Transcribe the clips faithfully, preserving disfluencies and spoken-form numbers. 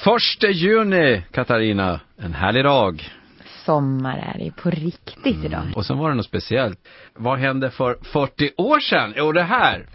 Första juni, Katarina, en härlig dag. Sommar är det på riktigt mm. idag. Och sen var det något speciellt. Vad hände för fyrtio år sedan? Jo, det här.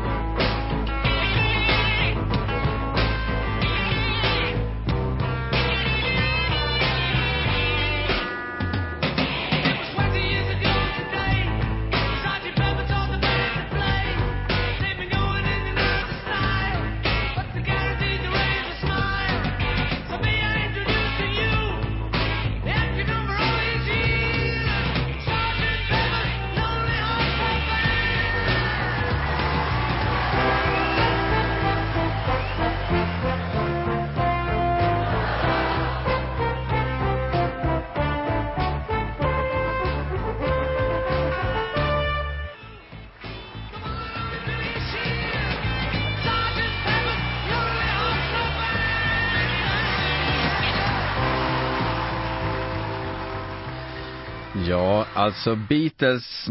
Ja, alltså Beatles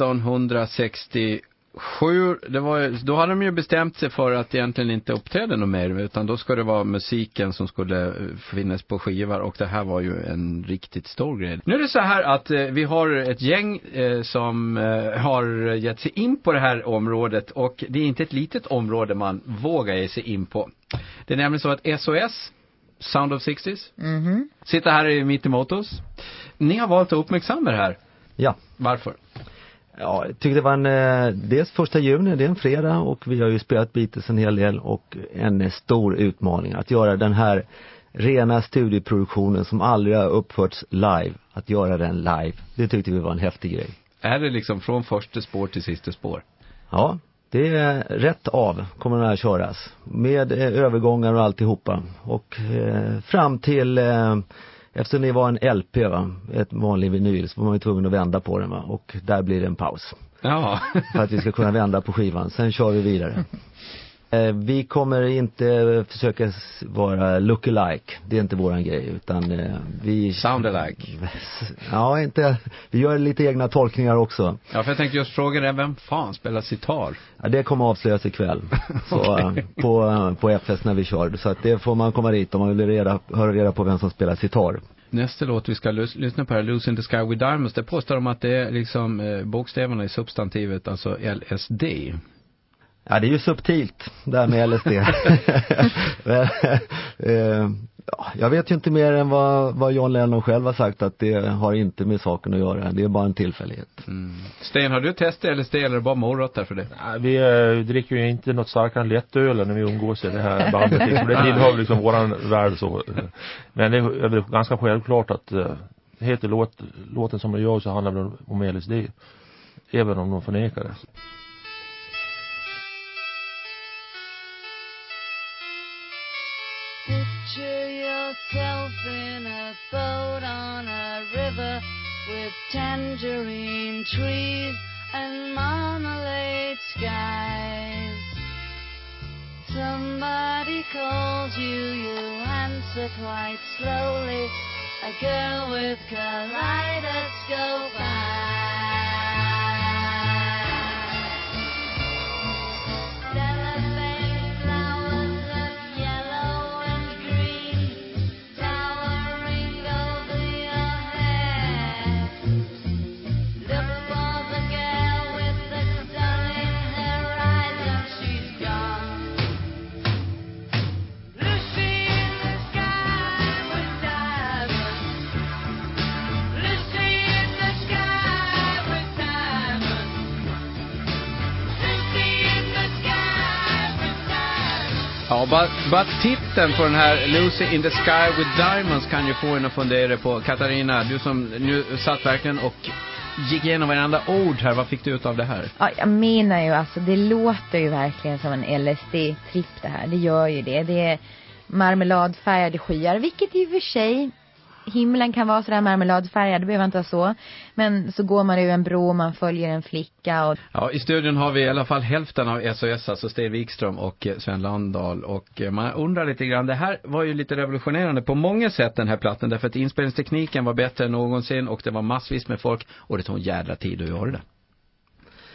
nittonhundrasextiosju, det var, då hade de ju bestämt sig för att egentligen inte uppträda något mer, utan då ska det vara musiken som skulle finnas på skivar, och det här var ju en riktigt stor grej. Nu är det så här att eh, vi har ett gäng eh, som eh, har gett sig in på det här området, och det är inte ett litet område man vågar ge sig in på. Det är nämligen så att S O S, Sound of sextiotalet, mm-hmm. sitter här i mitt emot oss. Ni har valt att uppmärksamma det här. Ja. Varför? Ja, jag tyckte det var en, dels första juni, det är en fredag, och vi har ju spelat Beatles en hel del, och en stor utmaning att göra den här rena studieproduktionen som aldrig har uppförts live, att göra den live. Det tyckte vi var en häftig grej. Är det liksom från första spår till sista spår? Ja, det är rätt av kommer den här köras. Med eh, övergångar och alltihopa. Och eh, fram till... Eh, Eftersom det var en L P, va? Ett vanlig vinyl, så var man ju tvungen att vända på den, va? Och där blir det en paus. Ja. För att vi ska kunna vända på skivan. Sen kör vi vidare. eh, vi kommer inte försöka vara look-alike. Det är inte våran grej. Utan eh, vi... Sound-alike. Ja, inte... Vi gör lite egna tolkningar också. Ja, för jag tänkte just fråga dig, vem fan spelar sitar? Ja, det kommer avslöjas ikväll. Så, okay. på, på F S när vi kör. Så att det får man komma dit om man vill reda, höra reda på vem som spelar sitar. Nästa låt vi ska lys- lyssna på här, Lucy in the Sky with Diamonds, det påstår de att det är liksom eh, bokstäverna i substantivet, alltså L S D. Ja, det är ju subtilt där med L S D. Men, eh, jag vet ju inte mer än vad, vad John Lennon själv har sagt, att det har inte med saken att göra. Det är bara en tillfällighet. Mm. Sten, har du testat L S D eller bara morötter för det? Ja, vi äh, dricker ju inte något starkare än lättöl när vi umgås i det här bandet. Liksom. Det tillhör liksom våran värld så. Men det är väl ganska självklart att äh, heter låt, låten som det gör så handlar det om L S D. Även om de förnekar det. Picture yourself in a boat on a river with tangerine trees and marmalade skies. Somebody calls you, you answer quite slowly. A girl with kaleidoscope eyes. Ja, bara, bara titeln på den här Lucy in the Sky with Diamonds kan ju få en att fundera på. Katarina, du som nu satt verkligen och gick igenom varenda ord här, vad fick du ut av det här? Ja, jag menar ju, alltså det låter ju verkligen som en L S D-tripp det här. Det gör ju det. Det är marmeladfärgade skyar, vilket i och för sig himlen kan vara sådär marmeladfärgad, det behöver inte vara så. Men så går man över en bro och man följer en flicka. Och... Ja, i studion har vi i alla fall hälften av S O S, alltså Sten Wikström och Sven Landahl. Och man undrar lite grann, det här var ju lite revolutionerande på många sätt den här plattan. Därför att inspelningstekniken var bättre än någonsin och det var massvis med folk och det tog en jävla tid att göra det.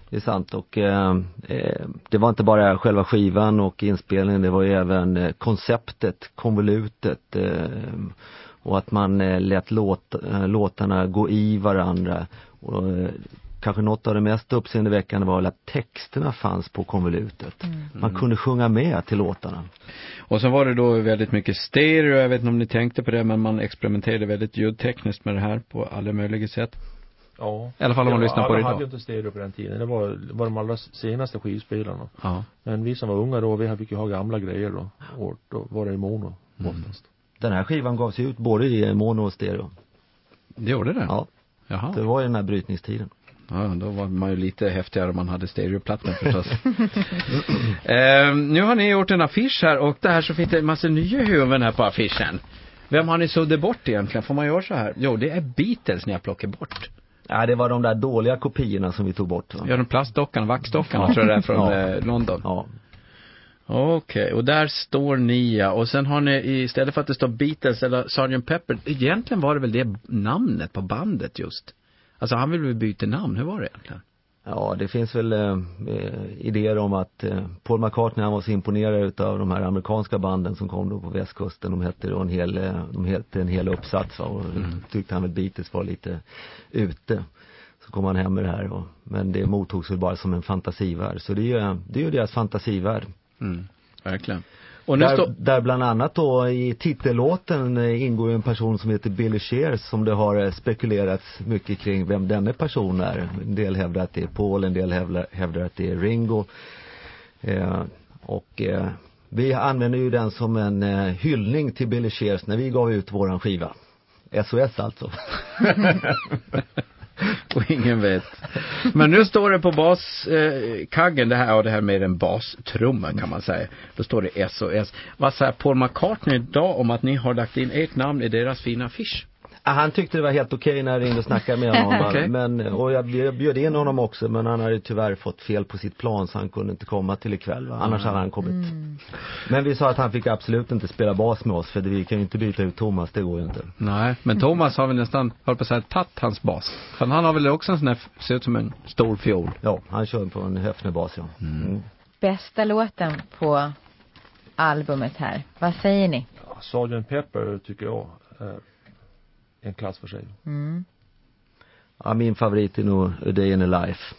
Det är sant, och eh, det var inte bara själva skivan och inspelningen, det var ju även eh, konceptet, konvolutet eh, och att man eh, lät låt, eh, låtarna gå i varandra. Och eh, kanske något av det mest uppseendeväckande var att texterna fanns på konvolutet. Mm. Man kunde sjunga med till låtarna. Och så var det då väldigt mycket stereo, jag vet inte om ni tänkte på det, men man experimenterade väldigt ljudtekniskt med det här på alla möjliga sätt. Ja. I alla fall om man lyssnar på det idag. Alla hade ju inte stereo på den tiden. Det var, det var de allra senaste skivspelarna. Ja. Men vi som var unga då, vi fick ju ha gamla grejer då. Och då var det i mono Mm. oftast. Den här skivan gavs ut både i mono och stereo. Det gjorde det? Ja. Jaha. Det var ju den här brytningstiden. Ja, då var man ju lite häftigare om man hade stereoplattan förstås. eh, nu har ni gjort en affisch här, och det här så finns det en massa nya huvuden här på affischen. Vem har ni suddat bort egentligen? Får man göra så här? Jo, det är Beatles ni har plockat bort. Ja, det var de där dåliga kopiorna som vi tog bort. Va? Ja, de plastdockarna, vaxdockarna tror jag det är från ja. eh, London. Ja. Okej, okay, och där står ni, ja. Och sen har ni, istället för att det står Beatles eller sergeant Pepper, egentligen var det väl det namnet på bandet just. Alltså han ville väl byta namn, hur var det egentligen? Ja, det finns väl eh, idéer om att eh, Paul McCartney, han var så imponerad utav de här amerikanska banden som kom då på västkusten. De hette då en hel, eh, de hette en hel uppsats, va? Och mm. tyckte han väl Beatles var lite ute. Så kom han hem med det här, och, men det mottogs väl bara som en fantasivärld. Så det är ju, det är ju deras fantasivärld. Mm, verkligen. Och nu där, stå... där bland annat då i titellåten ingår en person som heter Billy Shears, som det har spekulerats mycket kring vem denna person är. En del hävdar att det är Paul, en del hävdar, hävdar att det är Ringo. Eh, och eh, vi använder ju den som en eh, hyllning till Billy Shears när vi gav ut våran skiva. S O S alltså. Och ingen vet. Men nu står det på baskaggen, eh, det här, och det här med en bastrumma kan man säga. Då står det S O S. Vad säger Paul McCartney idag om att ni har lagt in ert namn i deras fina affisch? Ah, han tyckte det var helt okej okay när jag ringde och snackade med honom. Okay. Men, och jag bjöd in honom också, men han hade tyvärr fått fel på sitt plan så han kunde inte komma till ikväll. Va? Annars mm. hade han kommit. Mm. Men vi sa att han fick absolut inte spela bas med oss, för vi kan ju inte byta ut Thomas, det går ju inte. Nej, men Thomas har väl nästan, håller på att säga, tatt hans bas. För han har väl också en sån här, ser ut som en stor fiol. Ja, han kör på en Höfner-bas, ja. Mm. Mm. Bästa låten på albumet här, vad säger ni? Ja, sergeant Pepper tycker jag är en klass för sig. Mm. Ja, min favorit är nog A Day in a Life.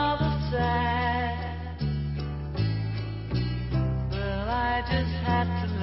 Had to